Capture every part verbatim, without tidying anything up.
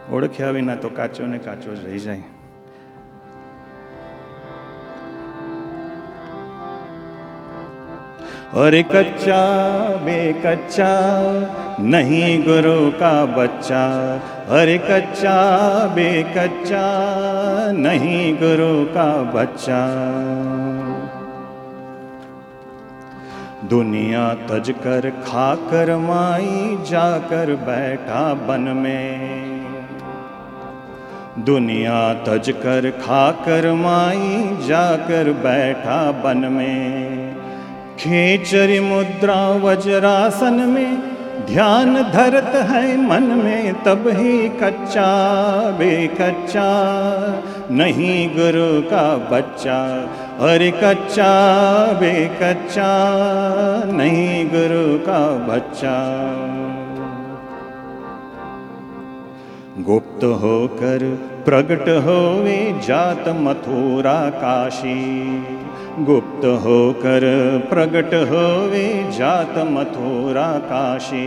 ઓળખ્યા વિના તો કાચો ને કાચો જ રહી જાય. अरे कच्चा बे कच्चा नहीं गुरु का बच्चा, अरे कच्चा बे कच्चा नहीं गुरु का बच्चा. दुनिया तज कर खाकर माई जाकर बैठा बन में, दुनिया तज कर खाकर माई जाकर बैठा बन में. खेचरी मुद्रा वज्रासन में ध्यान धरत है मन में, तब ही कच्चा बे कच्चा नहीं गुरु का बच्चा, अरे कच्चा बे कच्चा नहीं गुरु का बच्चा. गुप्त होकर प्रगट होवे जात मथुरा काशी, गुप्त होकर प्रगट होवे जात मथुरा काशी.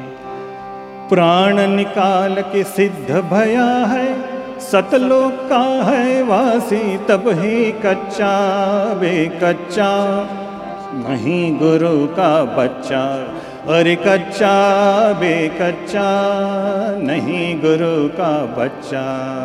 प्राण निकाल के सिद्ध भया है सतलोक का है वासी, तब ही कच्चा बे कच्चा नहीं गुरु का बच्चा, अरे कच्चा बे कच्चा नहीं गुरु का बच्चा.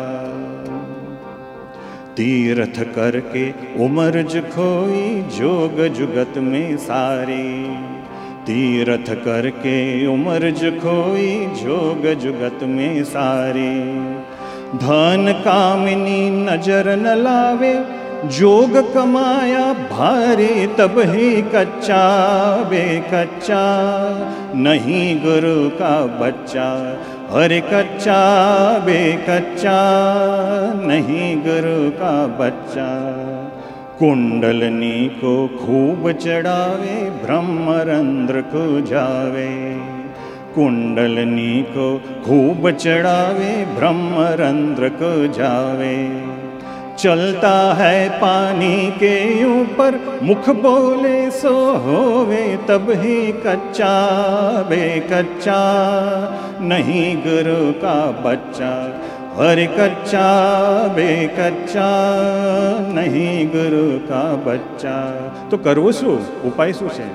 तीर्थ करके उमर ज खोई जोग जुगत में सारी, तीर्थ करके उमर ज खोई जोग जुगत में सारी. धन कामिनी नजर न लावे जोग कमाया भारी, तब ही कच्चा बे कच्चा नहीं गुरु का बच्चा, अरे कच्चा बे कच्चा नहीं गुरु का बच्चा. कुंडलनी को खूब चढ़ावे ब्रह्मरंध्र को जावे, कुंडलनी को खूब चढ़ावे ब्रह्मरंध्र को जावे. चलता है पानी के ऊपर मुख बोले सो होवे, तब ही कच्चा बे कच्चा नहीं गुरु का बच्चा, अरे कच्चा बे कच्चा नहीं गुरु का बच्चा. तो करવું શું? ઉપાય શું છે?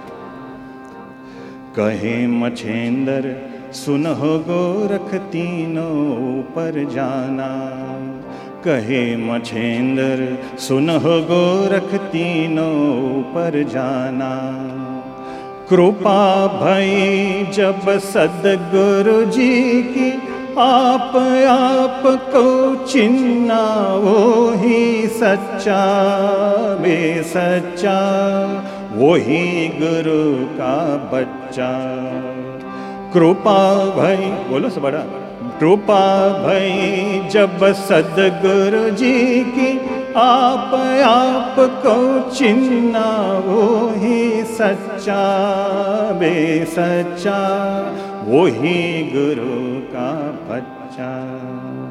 कहे मछेंदर सुनहो गोरख तीनों ऊपर जाना, कहे मछेंदर सुनहो गोरख तीनों ऊपर जाना. कृपा भई जब सद्गुरु जी की आप आप को चिन्ना, वो ही सच्चा बे सच्चा वो ही गुरु का बच्चा. कृपा भई बोलो सब बड़ा. कृपा भई जब सद्गुरु जी की आप आप को चिन्ना, वो ही सच्चा बे सच्चा वो ही गुरु का बच्चा.